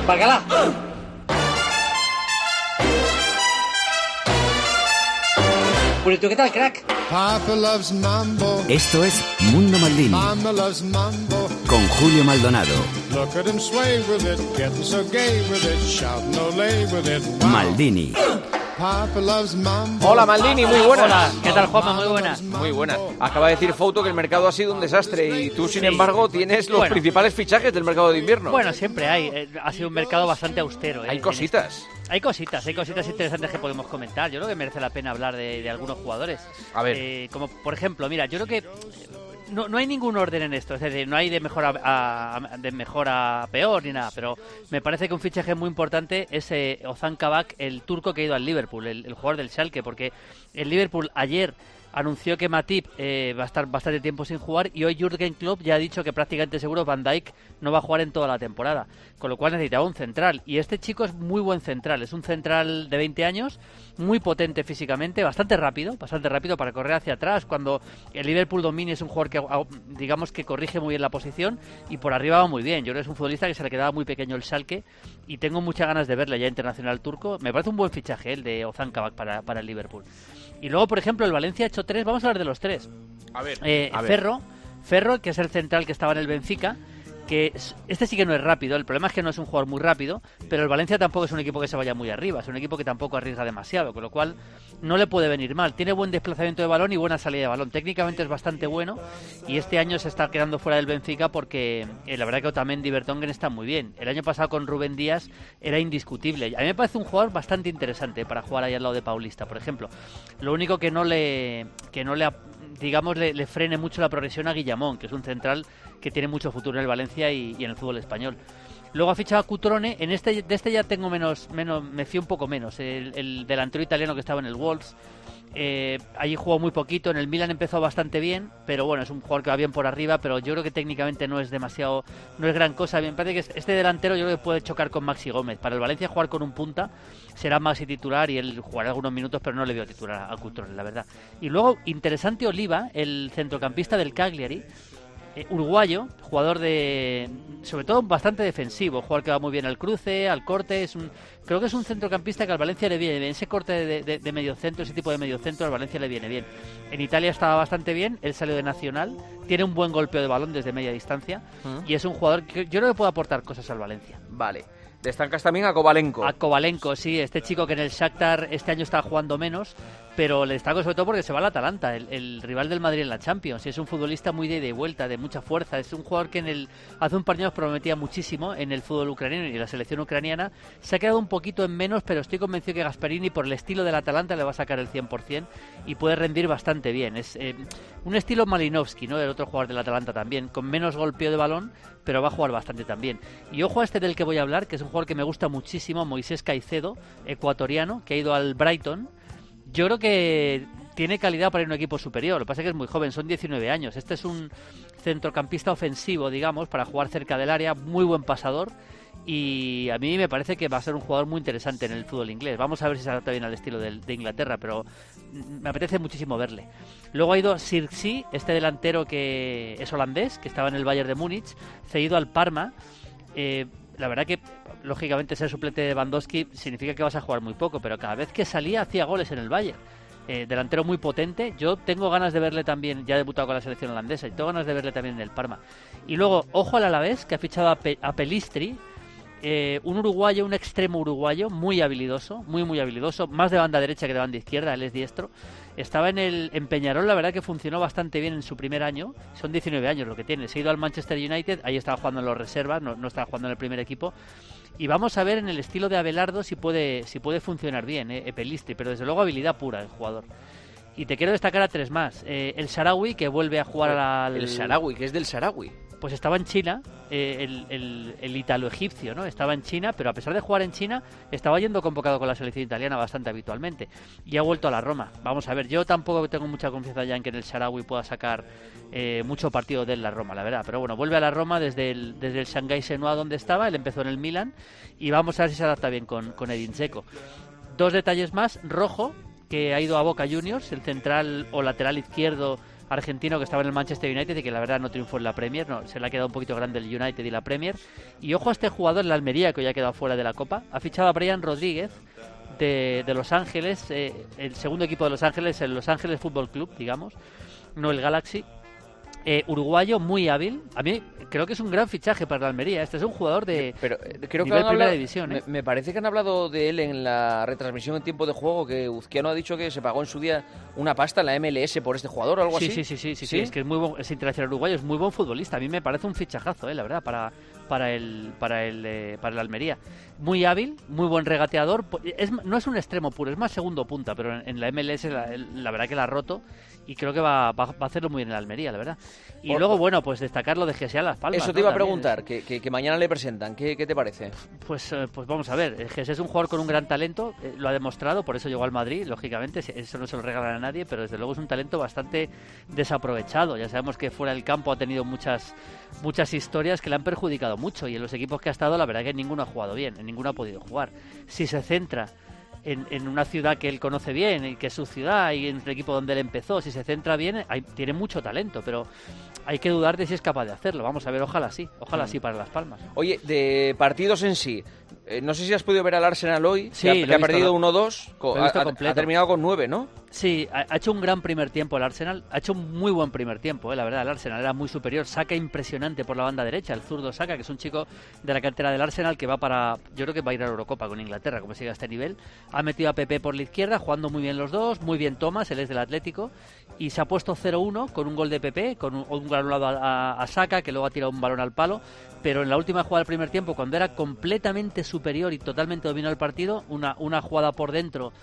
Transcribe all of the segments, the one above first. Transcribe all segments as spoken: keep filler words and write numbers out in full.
Bacalá. Purito, ¿qué tal, crack? Papa loves mambo. Esto es Mundo Maldini. Mama loves mambo. Con Julio Maldonado. Look at him sway with it, getting so gay with it, shouting olé with it. Wow. Maldini. Papa loves mambo. Hola Maldini, muy buenas. Hola, ¿qué tal, Juanma? Muy buenas. Muy buenas. Acaba de decir Fouto que el mercado ha sido un desastre y tú, sin Sí. embargo, tienes los Bueno. principales fichajes del mercado de invierno. Bueno, siempre hay. eh, Ha sido un mercado bastante austero. eh, Hay en cositas. este- Hay cositas, hay cositas interesantes que podemos comentar. Yo creo que merece la pena hablar de, de algunos jugadores. A ver. Eh, como por ejemplo, mira, yo creo que no, no hay ningún orden en esto. Es decir, no hay de mejor a, a- de mejor a peor ni nada. Pero me parece que un fichaje muy importante es eh, Ozan Kabak, el turco que ha ido al Liverpool, el, el jugador del Schalke, porque el Liverpool ayer anunció que Matip eh, va a estar bastante tiempo sin jugar y hoy Jürgen Klopp ya ha dicho que prácticamente seguro Van Dijk no va a jugar en toda la temporada, con lo cual necesitaba un central y este chico es muy buen central, es un central de veinte años, muy potente físicamente, bastante rápido, bastante rápido para correr hacia atrás, cuando el Liverpool domine es un jugador que digamos que corrige muy bien la posición y por arriba va muy bien. Yo creo que es un futbolista que se le quedaba muy pequeño el Schalke y tengo muchas ganas de verle ya internacional turco. Me parece un buen fichaje el de Ozan Kabak para, para el Liverpool. Y luego, por ejemplo, el Valencia ha hecho tres. Vamos a hablar de los tres. A ver, Eh, a ver. Ferro, Ferro, que es el central que estaba en el Benfica, que es- este sí que no es rápido. El problema es que no es un jugador muy rápido, pero el Valencia tampoco es un equipo que se vaya muy arriba. Es un equipo que tampoco arriesga demasiado, con lo cual no le puede venir mal. Tiene buen desplazamiento de balón y buena salida de balón. Técnicamente es bastante bueno y este año se está quedando fuera del Benfica porque eh, la verdad que Otamendi y Vertonghen están muy bien. El año pasado con Rubén Díaz era indiscutible. A mí me parece un jugador bastante interesante para jugar ahí al lado de Paulista, por ejemplo. Lo único que no le que no le ap- digamos le, le frene mucho la progresión a Guillamón, que es un central que tiene mucho futuro en el Valencia y, y en el fútbol español. Luego ha fichado a Cutrone. En este, de este ya tengo menos, menos, me fío un poco menos. El, el delantero italiano que estaba en el Wolves. Eh, allí jugó muy poquito, en el Milan empezó bastante bien, pero bueno, es un jugador que va bien por arriba, pero yo creo que técnicamente no es demasiado, no es gran cosa. Me parece que este delantero yo creo que puede chocar con Maxi Gómez. Para el Valencia jugar con un punta será Maxi titular y él jugará algunos minutos, pero no le veo titular a Cutrone, la verdad. Y luego, interesante Oliva, el centrocampista del Cagliari, eh, uruguayo, jugador de, sobre todo bastante defensivo, jugador que va muy bien al cruce, al corte, es un, creo que es un centrocampista que al Valencia le viene bien, ese corte de, de, de medio centro, ese tipo de medio centro al Valencia le viene bien. En Italia estaba bastante bien, él salió de Nacional, tiene un buen golpeo de balón desde media distancia ¿Mm? y es un jugador que yo creo que puede aportar cosas al Valencia. Vale. Destacas también a Kovalenko. A Kovalenko, sí, este chico que en el Shakhtar este año está jugando menos, pero le destaco sobre todo porque se va al Atalanta, el, el rival del Madrid en la Champions. Y es un futbolista muy de ida y vuelta, de mucha fuerza. Es un jugador que en el hace un par de años prometía muchísimo en el fútbol ucraniano y en la selección ucraniana. Se ha quedado un poquito en menos, pero estoy convencido que Gasperini, por el estilo del Atalanta, le va a sacar el cien por ciento y puede rendir bastante bien. Es eh, un estilo Malinowski, ¿no? El otro jugador del Atalanta también, con menos golpeo de balón, pero va a jugar bastante también. Y ojo a este del que voy a hablar, que es un jugador que me gusta muchísimo, Moisés Caicedo, ecuatoriano, que ha ido al Brighton. Yo creo que tiene calidad para ir a un equipo superior, lo que pasa es que es muy joven, son diecinueve años. Este es un centrocampista ofensivo, digamos, para jugar cerca del área, muy buen pasador. Y a mí me parece que va a ser un jugador muy interesante en el fútbol inglés. Vamos a ver si se adapta bien al estilo de, de Inglaterra, pero me apetece muchísimo verle. Luego ha ido Sirksi, este delantero que es holandés, que estaba en el Bayern de Múnich, cedido al Parma. Eh, la verdad que, lógicamente, ser suplente de Lewandowski significa que vas a jugar muy poco, pero cada vez que salía hacía goles en el Bayern. Eh, delantero muy potente. Yo tengo ganas de verle también, ya ha debutado con la selección holandesa, y tengo ganas de verle también en el Parma. Y luego, ojo al Alavés, que ha fichado a, Pe- a Pelistri, eh, un uruguayo, un extremo uruguayo, muy habilidoso, muy muy habilidoso, más de banda derecha que de banda izquierda, él es diestro. Estaba en el en Peñarol, la verdad que funcionó bastante bien en su primer año, son diecinueve años lo que tiene, se ha ido al Manchester United, ahí estaba jugando en los reservas, no, no estaba jugando en el primer equipo, y vamos a ver en el estilo de Abelardo si puede si puede funcionar bien, eh, Pelistri, pero desde luego habilidad pura el jugador. Y te quiero destacar a tres más, eh, el Sarawi, que vuelve a jugar al... El Sarawi, que es del Sarawi. Pues estaba en China, eh, el, el, el italo-egipcio, ¿no? Estaba en China, pero a pesar de jugar en China, estaba yendo convocado con la selección italiana bastante habitualmente. Y ha vuelto a la Roma. Vamos a ver, yo tampoco tengo mucha confianza ya en que en el Sarawi pueda sacar eh, mucho partido de la Roma, la verdad. Pero bueno, vuelve a la Roma desde el, desde el Shanghái Shenhua, donde estaba. Él empezó en el Milan. Y vamos a ver si se adapta bien con, con Edin Dzeko. Dos detalles más. Rojo, que ha ido a Boca Juniors, el central o lateral izquierdo argentino que estaba en el Manchester United y que la verdad no triunfó en la Premier, no, se le ha quedado un poquito grande el United y la Premier. Y ojo a este jugador en la Almería, que hoy ha quedado fuera de la Copa, ha fichado a Brian Rodríguez de, de Los Ángeles, eh, el segundo equipo de Los Ángeles, el Los Ángeles Fútbol Club, digamos, no el Galaxy. Eh, uruguayo, muy hábil. A mí creo que es un gran fichaje para la Almería. Este es un jugador de Pero, eh, creo nivel que han primera hablado, división. ¿eh? me, me parece que han hablado de él en la retransmisión en tiempo de juego, que Uzquiano ha dicho que se pagó en su día una pasta en la M L S por este jugador o algo sí, así. Sí, sí, sí, sí, sí, sí. Es que es muy buen, es internacional uruguayo, es muy buen futbolista. A mí me parece un fichajazo, eh, la verdad, para para el para el eh, para el Almería. Muy hábil, muy buen regateador. Es, no es un extremo puro, es más segundo punta, pero en, en la M L S la, la verdad que la ha roto y creo que va, va, va a hacerlo muy bien en la Almería, la verdad. Y Por, luego, bueno, pues destacar lo de Gese Las Palmas. Eso te ¿no? iba a También, preguntar, es... que, que, que mañana le presentan. ¿Qué, qué te parece? Pues, eh, pues vamos a ver. Gese es un jugador con un gran talento, eh, lo ha demostrado, por eso llegó al Madrid, lógicamente. Eso no se lo regalan a nadie, pero desde luego es un talento bastante desaprovechado. Ya sabemos que fuera del campo ha tenido muchas, muchas historias que le han perjudicado mucho y en los equipos que ha estado, la verdad que ninguno ha jugado bien, en ninguno ha podido jugar. Si se centra En, en una ciudad que él conoce bien y que es su ciudad y en un equipo donde él empezó, si se centra bien, hay, tiene mucho talento, pero hay que dudar de si es capaz de hacerlo. Vamos a ver, ojalá sí, ojalá mm. sí para Las Palmas. Oye, de partidos en sí, eh, no sé si has podido ver al Arsenal hoy, sí, que ha, que ha perdido lo, uno dos, ha, ha, ha terminado con nueve, ¿no? Sí, ha, ha hecho un gran primer tiempo el Arsenal, ha hecho un muy buen primer tiempo, eh, la verdad, el Arsenal era muy superior, Saka impresionante por la banda derecha, el zurdo Saka, que es un chico de la cantera del Arsenal que va para, yo creo que va a ir a la Eurocopa con Inglaterra, como sigue a este nivel, ha metido a Pepe por la izquierda, jugando muy bien los dos, muy bien Thomas, él es del Atlético, y se ha puesto cero uno con un gol de Pepe, con un, un gol a, a, a Saka, que luego ha tirado un balón al palo, pero en la última jugada del primer tiempo, cuando era completamente superior y totalmente dominado el partido, una, una jugada por dentro,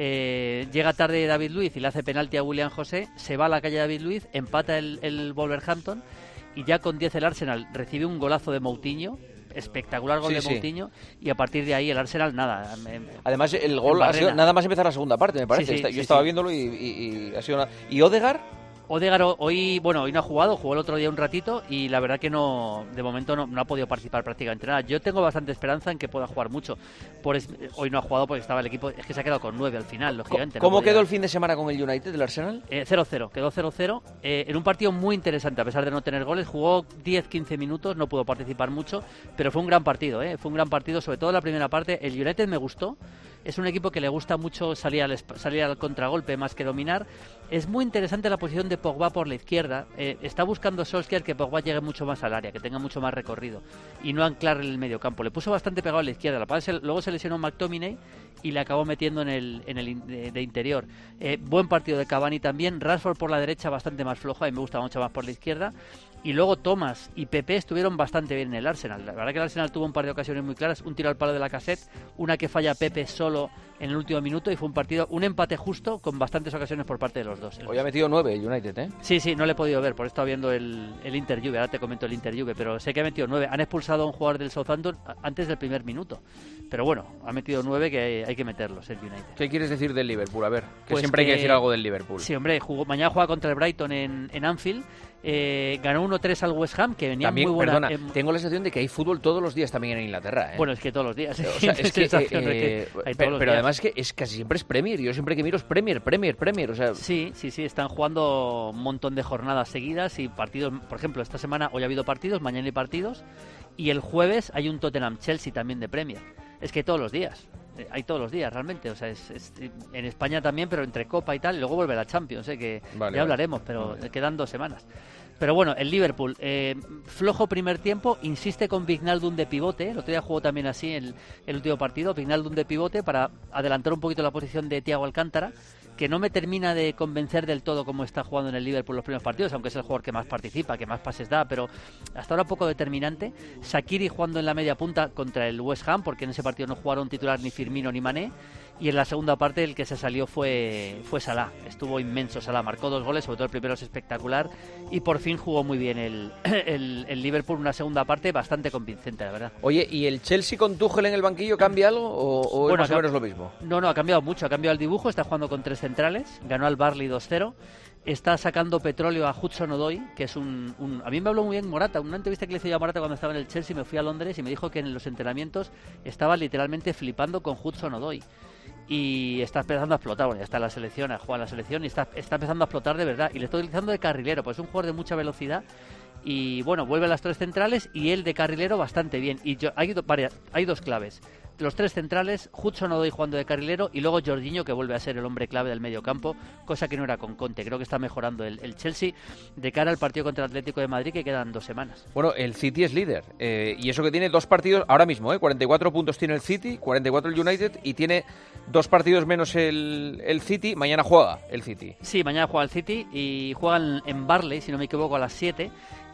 eh, llega tarde David Luiz y le hace penalti a William José, se va a la calle David Luiz, empata el, el Wolverhampton, y ya con diez el Arsenal recibe un golazo de Moutinho, espectacular gol sí, de sí. Moutinho, y a partir de ahí el Arsenal nada. Me, Además el gol ha sido nada más empezar la segunda parte, me parece. Sí, sí, Está, yo sí, estaba sí. viéndolo y, y, y ha sido una... ¿Y Odegaard? Odegaard hoy, bueno, hoy no ha jugado, jugó el otro día un ratito y la verdad que no, de momento no, no ha podido participar prácticamente nada. Yo tengo bastante esperanza en que pueda jugar mucho. Por es, hoy no ha jugado porque estaba el equipo, es que se ha quedado con nueve al final, lógicamente. ¿Cómo no quedó el fin de semana con el United, del Arsenal? Eh, cero cero, quedó cero cero, eh, en un partido muy interesante, a pesar de no tener goles, jugó diez quince minutos, no pudo participar mucho, pero fue un gran partido, eh, fue un gran partido, sobre todo la primera parte. El United me gustó. Es un equipo que le gusta mucho salir al, salir al contragolpe más que dominar. Es muy interesante la posición de Pogba por la izquierda. Eh, está buscando Solskjaer que Pogba llegue mucho más al área, que tenga mucho más recorrido y no anclar en el mediocampo. Le puso bastante pegado a la izquierda. La pasa, luego se lesionó McTominay y le acabó metiendo en el, en el de, de interior. Eh, buen partido de Cavani también. Rashford por la derecha bastante más flojo. A mí me gusta mucho más por la izquierda. Y luego Thomas y Pepe estuvieron bastante bien en el Arsenal. La verdad que el Arsenal tuvo un par de ocasiones muy claras. Un tiro al palo de Lacazette, una que falla Pepe solo en el último minuto, y fue un partido, un empate justo con bastantes ocasiones por parte de los dos. Hoy ha metido nueve el United, ¿eh? Sí, sí, no le he podido ver, por eso estaba viendo el, el Inter-Juve. Ahora te comento el Inter-Juve, pero sé que ha metido nueve. Han expulsado a un jugador del Southampton antes del primer minuto. Pero bueno, ha metido nueve que hay, hay que meterlos el United. ¿Qué quieres decir del Liverpool? A ver, que pues siempre que, hay que decir algo del Liverpool. Sí, hombre, jugó, mañana juega contra el Brighton en, en Anfield. Eh, ganó uno tres al West Ham, que venía también, muy buena. Perdona, eh, tengo la sensación de que hay fútbol todos los días también en Inglaterra, ¿eh? Bueno, es que todos los días. O sea, es que, eh, eh, pero, pero además que es casi siempre es Premier. Yo siempre que miro es Premier, Premier, Premier. O sea... Sí, sí, sí. Están jugando un montón de jornadas seguidas y partidos. Por ejemplo, esta semana hoy ha habido partidos, mañana hay partidos, y el jueves hay un Tottenham-Chelsea también de Premier. Es que todos los días. Hay todos los días realmente, o sea, es, es en España también, pero entre Copa y tal, y luego vuelve la Champions, ¿eh? que vale, ya hablaremos, vale. pero vale. quedan dos semanas. Pero bueno, el Liverpool, eh, flojo primer tiempo, insiste con Wijnaldum de pivote, el otro día jugó también así el, el último partido, Wijnaldum de pivote para adelantar un poquito la posición de Thiago Alcántara, que no me termina de convencer del todo cómo está jugando en el Liverpool los primeros partidos, aunque es el jugador que más participa, que más pases da, pero hasta ahora poco determinante. Shaqiri jugando en la media punta contra el West Ham, porque en ese partido no jugaron titular ni Firmino ni Mané, y en la segunda parte el que se salió fue, fue Salah. Estuvo inmenso Salah, marcó dos goles, sobre todo el primero es espectacular, y por fin jugó muy bien el, el, el Liverpool, una segunda parte bastante convincente, la verdad. Oye, ¿y el Chelsea con Tuchel en el banquillo cambia algo o, o bueno, es más o menos lo mismo? No, no, ha cambiado mucho, ha cambiado el dibujo, está jugando con tres centrales, ganó al Burnley dos cero, está sacando petróleo a Hudson-Odoi, que es un, un... A mí me habló muy bien Morata, una entrevista que le hice yo a Morata cuando estaba en el Chelsea, me fui a Londres y me dijo que en los entrenamientos estaba literalmente flipando con Hudson-Odoi. y está empezando a explotar. Bueno, ya está en la selección, ha jugado en la selección y está, está empezando a explotar de verdad. Y le estoy utilizando de carrilero, pues es un jugador de mucha velocidad. Y bueno, vuelve a las tres centrales y él de carrilero bastante bien. Y yo, hay, do, varias, hay dos claves. Los tres centrales, Hudson-Odoi jugando de carrilero y luego Jorginho, que vuelve a ser el hombre clave del medio campo, cosa que no era con Conte. Creo que está mejorando el, el Chelsea de cara al partido contra el Atlético de Madrid, que quedan dos semanas. Bueno, el City es líder eh, y eso que tiene dos partidos ahora mismo, eh, cuarenta y cuatro puntos tiene el City, cuarenta y cuatro el United y tiene dos partidos menos el, el City. Mañana juega el City. Sí, mañana juega el City y juegan en Barley, si no me equivoco, a las siete.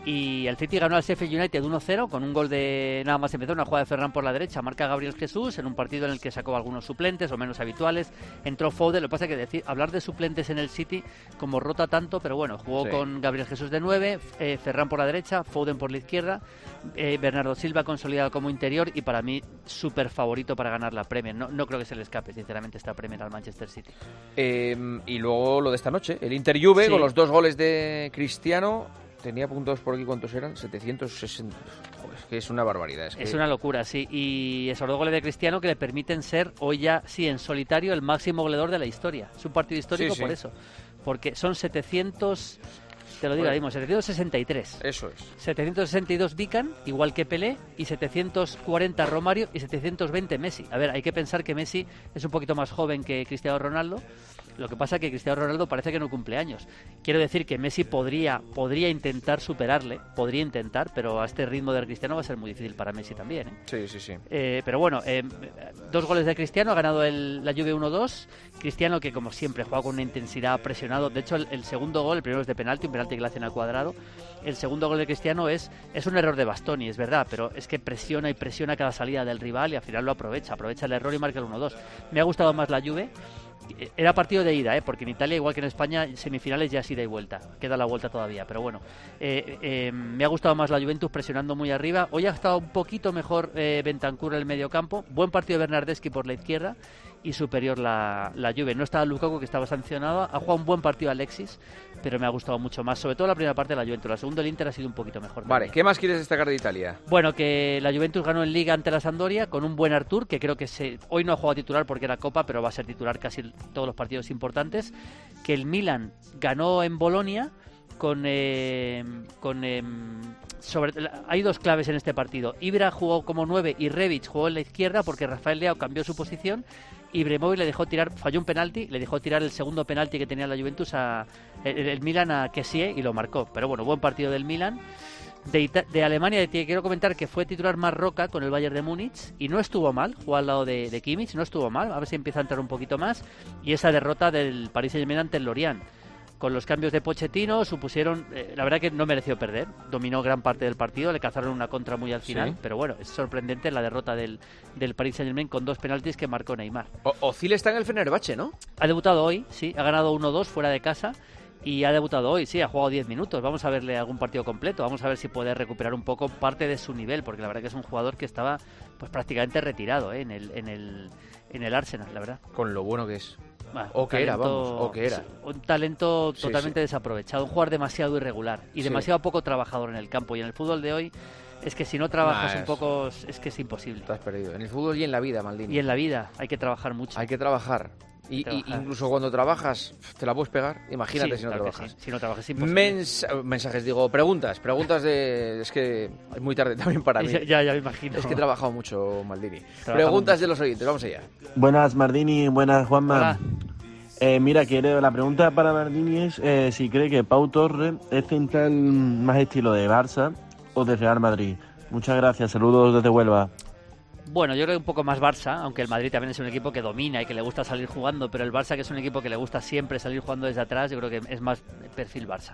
Y el City ganó al Sheffield United uno cero con un gol de... Nada más empezó una jugada de Ferran por la derecha, marca Gabriel Jesús en un partido en el que sacó algunos suplentes o menos habituales. Entró Foden, lo que pasa es que decir, hablar de suplentes en el City como rota tanto, pero bueno, jugó sí. con Gabriel Jesús de nueve, eh, Ferran por la derecha, Foden por la izquierda, eh, Bernardo Silva consolidado como interior y para mí súper favorito para ganar la Premier. No, no creo que se le escape, sinceramente, esta Premier al Manchester City. Eh, y luego lo de esta noche, el Inter Juve sí. con los dos goles de Cristiano. Tenía puntos por aquí, ¿cuántos eran? setecientos sesenta. Joder, es que es una barbaridad. Es, que... es una locura, sí. Y esos dos goles de Cristiano que le permiten ser hoy ya, sí, en solitario, el máximo goleador de la historia. Es un partido histórico sí, sí. por eso. Porque son setecientos... Te lo digo, bueno, mismo, setecientos sesenta y tres. Eso es. setecientos sesenta y dos Vican, igual que Pelé, y setecientos cuarenta Romario y setecientos veinte Messi. A ver, hay que pensar que Messi es un poquito más joven que Cristiano Ronaldo. Lo que pasa es que Cristiano Ronaldo parece que no cumple años. Quiero decir que Messi podría, podría intentar superarle, podría intentar, pero a este ritmo del Cristiano va a ser muy difícil para Messi también, ¿eh? Sí, sí, sí. Eh, pero bueno, eh, dos goles de Cristiano, ha ganado el, la Juve uno dos. Cristiano que como siempre juega con una intensidad, presionado. De hecho, el, el segundo gol, el primero es de penalti, un penalti que le hacen al cuadrado. El segundo gol de Cristiano es, es un error de Bastoni, es verdad, pero es que presiona y presiona cada salida del rival y al final lo aprovecha, aprovecha el error y marca el uno dos. Me ha gustado más la Juve. Era partido de ida, ¿eh? Porque en Italia, igual que en España, semifinales ya es ida y vuelta. Queda la vuelta todavía, pero bueno. Eh, eh, me ha gustado más la Juventus presionando muy arriba. Hoy ha estado un poquito mejor eh, Bentancur en el medio campo. Buen partido de Bernardeschi por la izquierda y superior la, la Juve. No estaba Lukaku, que estaba sancionado. Ha jugado un buen partido Alexis, pero me ha gustado mucho más. Sobre todo la primera parte de la Juventus. La segunda, el Inter ha sido un poquito mejor. Vale, también. ¿Qué más quieres destacar de Italia? Bueno, que la Juventus ganó en Liga ante la Sampdoria con un buen Artur, que creo que se, hoy no ha jugado titular porque era Copa, pero va a ser titular casi todos los partidos importantes. Que el Milan ganó en Bolonia con... Eh, con eh, sobre, hay dos claves en este partido. Ibra jugó como nueve y Rebic jugó en la izquierda porque Rafael Leao cambió su posición. Ibrahimovic le dejó tirar, falló un penalti, le dejó tirar el segundo penalti que tenía la Juventus a el, el Milan a Kessie y lo marcó. Pero bueno, buen partido del Milan. De, Ita- de Alemania te quiero comentar que fue titular Marroca con el Bayern de Múnich y no estuvo mal, jugó al lado de, de Kimmich, no estuvo mal, a ver si empieza a entrar un poquito más. Y esa derrota del Paris Saint-Germain ante el Lorient. Con los cambios de Pochettino supusieron, eh, la verdad que no mereció perder, dominó gran parte del partido, le cazaron una contra muy al final, sí. Pero bueno, es sorprendente la derrota del, del Paris Saint-Germain con dos penaltis que marcó Neymar. O- Ozil está en el Fenerbahce, ¿no? Ha debutado hoy, sí, ha ganado uno dos fuera de casa y ha debutado hoy, sí, ha jugado diez minutos, vamos a verle algún partido completo, vamos a ver si puede recuperar un poco parte de su nivel, porque la verdad que es un jugador que estaba pues prácticamente retirado ¿eh? en, el, en, el, en el Arsenal, la verdad. Con lo bueno que es. Bueno, o que talento, era, vamos, o que era. Un talento totalmente sí, sí. desaprovechado, un jugador demasiado irregular y sí. demasiado poco trabajador en el campo. Y en el fútbol de hoy es que si no trabajas nah, un poco es que es imposible. Estás perdido. En el fútbol y en la vida, Maldini. Y en la vida hay que trabajar mucho. Hay que trabajar. Y, y incluso cuando trabajas, ¿te la puedes pegar? Imagínate sí, si no claro trabajas. Sí. Si no trabajas, es imposible. Mens- mensajes, digo, preguntas. Preguntas de... Es que es muy tarde también para mí. Ya, ya, ya me imagino. Es que he trabajado mucho, Maldini. Trabajamos Preguntas mucho. de los oyentes, vamos allá. Buenas, Maldini. Buenas, Juanma. Hola. Eh, mira, quiero, la pregunta para Maldini es eh, si cree que Pau Torres es central más estilo de Barça o de Real Madrid. Muchas gracias. Saludos desde Huelva. Bueno, yo creo que un poco más Barça, aunque el Madrid también es un equipo que domina y que le gusta salir jugando, pero el Barça, que es un equipo que le gusta siempre salir jugando desde atrás, yo creo que es más perfil Barça.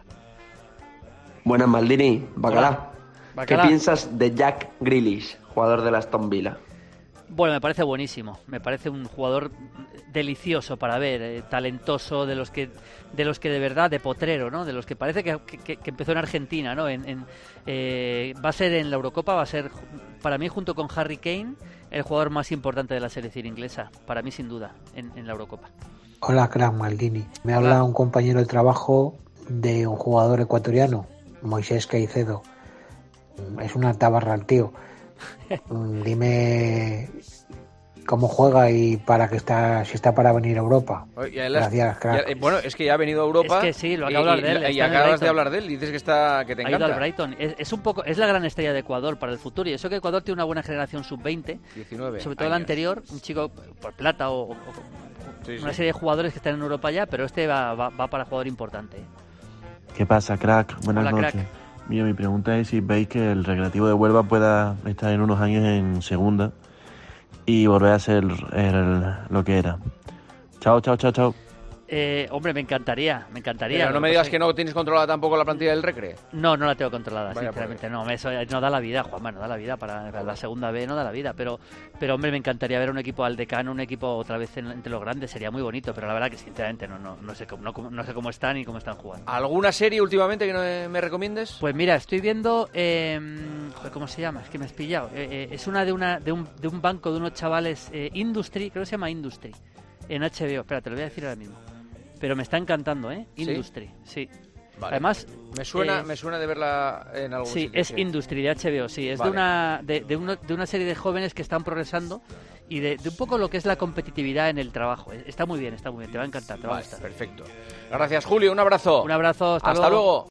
Buenas, Maldini. Bacalá. Bacalá. ¿Qué piensas de Jack Grealish, jugador del Aston Villa? Bueno, me parece buenísimo, me parece un jugador delicioso para ver, eh, talentoso, de los que de los que de verdad, de potrero, ¿no? De los que parece que, que, que empezó en Argentina, ¿no? En, en, eh, va a ser en la Eurocopa, va a ser para mí junto con Harry Kane el jugador más importante de la selección inglesa, para mí sin duda, en, en la Eurocopa. Hola, crack Maldini. Me Hola. habla un compañero de trabajo de un jugador ecuatoriano, Moisés Caicedo. Es una tabarra el tío. Dime cómo juega y para que está, si está para venir a Europa. Y a él has- Gracias, crack. ya- eh, bueno, es que ya ha venido a Europa. Es que sí, lo y- acabo de hablar y- de él, Y, está en el acabas de Brighton. hablar de él, dices que está que te Ha ido encanta. al Brighton. Es, es un poco, es la gran estrella de Ecuador para el futuro. Y eso que Ecuador tiene una buena generación sub veinte, diecinueve sobre todo el años. anterior, un chico por plata o, o- o- Sí, una sí. serie de jugadores que están en Europa ya, pero este va, va, va para jugador importante. ¿Qué pasa, crack? Buenas Hola, noches. crack. Mira, mi pregunta es si veis que el Recreativo de Huelva pueda estar en unos años en segunda y volver a ser el- lo que era. Chao, chao, chao, chao. Eh, hombre, me encantaría, me encantaría. Pero Lo no me que digas pasa que no tienes controlada tampoco la plantilla del Recre. No, no la tengo controlada, Vaya sinceramente. No, eso no da la vida, Juanma, no da la vida. Para, para la segunda B no da la vida. Pero, pero hombre, me encantaría ver un equipo al decano, un equipo otra vez en- entre los grandes. Sería muy bonito, pero la verdad que sinceramente no, no, no, sé, cómo, no, no sé cómo están y cómo están jugando. ¿Alguna serie últimamente que no me, me recomiendes? Pues mira, estoy viendo... eh, joder, ¿cómo se llama? Es que me has pillado. Eh, eh, es una de, una de, un, de un banco de unos chavales... eh, Industry, creo que se llama Industry. En H B O. Espera, te lo voy a decir ahora mismo. Pero me está encantando, ¿eh? ¿Sí? Industry, sí. Vale. Además... Me suena, eh, me suena de verla en algún Sí, sitio. es Industry de H B O, sí. Es Vale. de, una, de, de, una, de una serie de jóvenes que están progresando y de, de un poco lo que es la competitividad en el trabajo. Está muy bien, está muy bien. Te va a encantar, te va a Vale, gustar. perfecto. Gracias, Julio. Un abrazo. Un abrazo, hasta, Hasta luego.